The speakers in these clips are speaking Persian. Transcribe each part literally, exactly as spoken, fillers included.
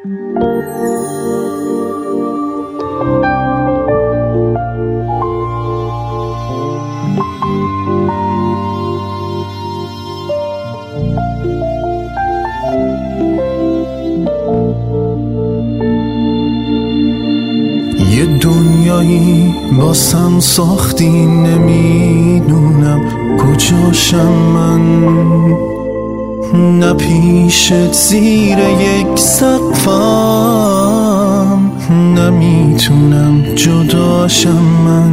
یه دنیایی باسم ساختی، نمیدونم کجاشم من، نه پیشت زیر یک سقفم، نمیتونم جداشم من.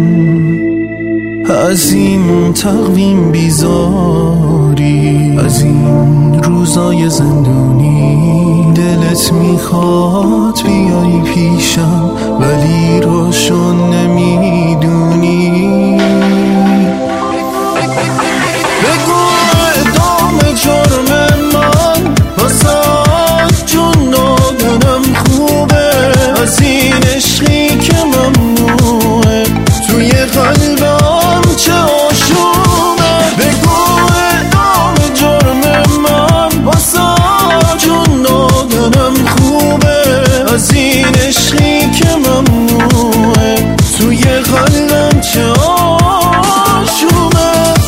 از این تقویم بیزاری، از این روزای زندونی، دلت میخواد بیایی پیشم ولی روشن نمیدونی. بگو ادامه جرم من واسه جون نادنم خوبه، از این عشقی که ممنوعه توی قلبم چه آشوبه. بگو ادامه جرم من واسه جون نادنم خوبه، از این عشقی که ممنوعه توی قلبم چه آشوبه.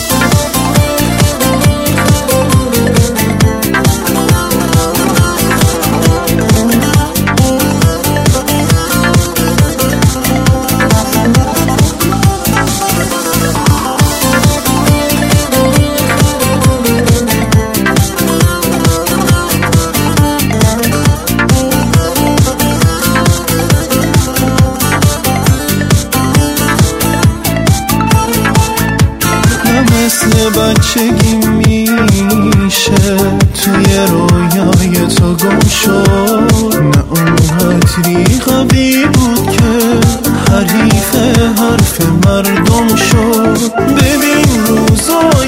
مثل بچگی میشه توی رویای تو گم شد، نه اون قدری قوی بود که حریف حرف مردم شد. ببین روزای